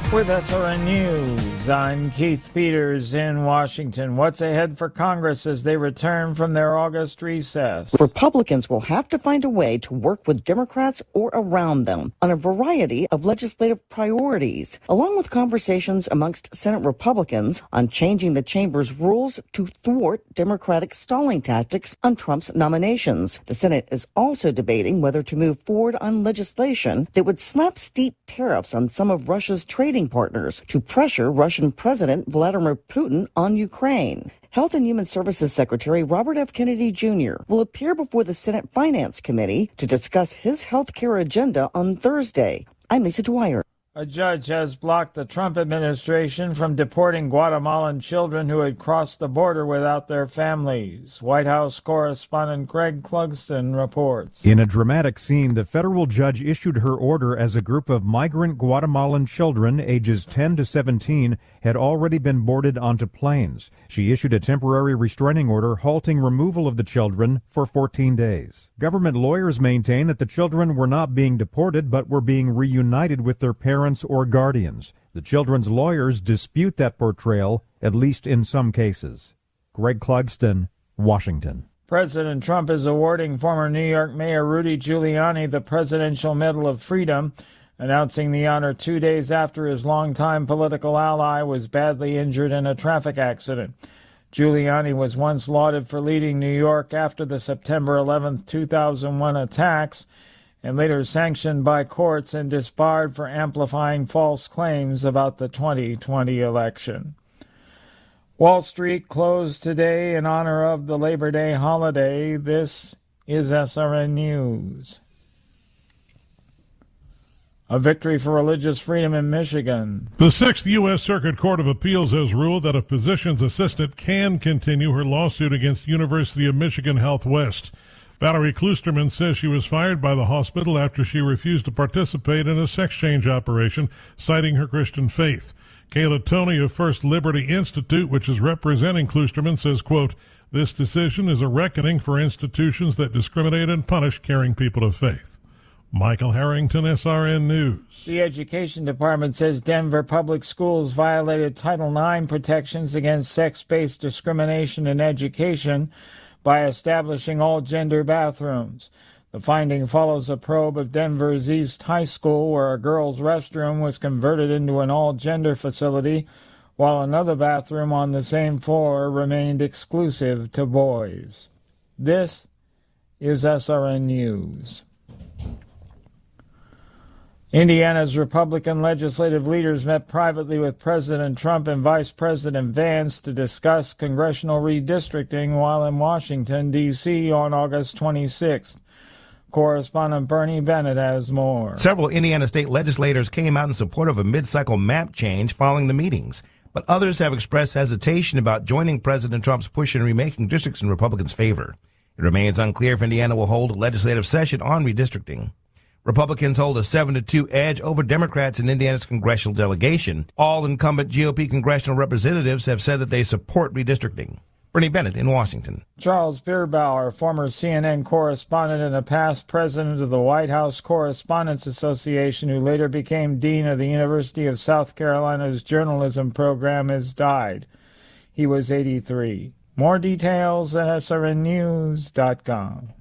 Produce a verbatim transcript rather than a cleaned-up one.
With S R N News, I'm Keith Peters in Washington. What's ahead for Congress as they return from their August recess? Republicans will have to find a way to work with Democrats or around them on a variety of legislative priorities, along with conversations amongst Senate Republicans on changing the chamber's rules to thwart Democratic stalling tactics on Trump's nominations. The Senate is also debating whether to move forward on legislation that would slap steep tariffs on some of Russia's trading partners to pressure Russian President Vladimir Putin on Ukraine. Health and Human Services Secretary Robert F. Kennedy Junior will appear before the Senate Finance Committee to discuss his health care agenda on Thursday. I'm Lisa Dwyer. A judge has blocked the Trump administration from deporting Guatemalan children who had crossed the border without their families. White House correspondent Greg Clugston reports. In a dramatic scene, the federal judge issued her order as a group of migrant Guatemalan children, ages ten to seventeen, had already been boarded onto planes. She issued a temporary restraining order halting removal of the children for fourteen days. Government lawyers maintain that the children were not being deported but were being reunited with their parents or guardians. The children's lawyers dispute that portrayal, at least in some cases. Greg Clugston, Washington. President Trump is awarding former New York Mayor Rudy Giuliani the Presidential Medal of Freedom, announcing the honor two days after his longtime political ally was badly injured in a traffic accident. Giuliani was once lauded for leading New York after the September eleventh, two thousand one attacks, and later sanctioned by courts and disbarred for amplifying false claims about the twenty twenty election. Wall Street closed today in honor of the Labor Day holiday. This is S R N News. A victory for religious freedom in Michigan. The Sixth U S. Circuit Court of Appeals has ruled that a physician's assistant can continue her lawsuit against University of Michigan Health West. Valerie Klusterman says she was fired by the hospital after she refused to participate in a sex change operation, citing her Christian faith. Kayla Toney of First Liberty Institute, which is representing Klusterman, says, quote, "This decision is a reckoning for institutions that discriminate and punish caring people of faith." Michael Harrington, S R N News. The Education Department says Denver Public Schools violated Title nine protections against sex-based discrimination in education by establishing all-gender bathrooms. The finding follows a probe of Denver's East High School, where a girls' restroom was converted into an all-gender facility, while another bathroom on the same floor remained exclusive to boys. This is S R N News. Indiana's Republican legislative leaders met privately with President Trump and Vice President Vance to discuss congressional redistricting while in Washington, D C on August twenty-sixth. Correspondent Bernie Bennett has more. Several Indiana state legislators came out in support of a mid-cycle map change following the meetings, but others have expressed hesitation about joining President Trump's push in remaking districts in Republicans' favor. It remains unclear if Indiana will hold a legislative session on redistricting. Republicans hold a seven to two edge over Democrats in Indiana's congressional delegation. All incumbent G O P congressional representatives have said that they support redistricting. Bernie Bennett in Washington. Charles Bierbauer, former C N N correspondent and a past president of the White House Correspondents Association, who later became dean of the University of South Carolina's journalism program, has died. He was eighty-three. More details at S R N news dot com.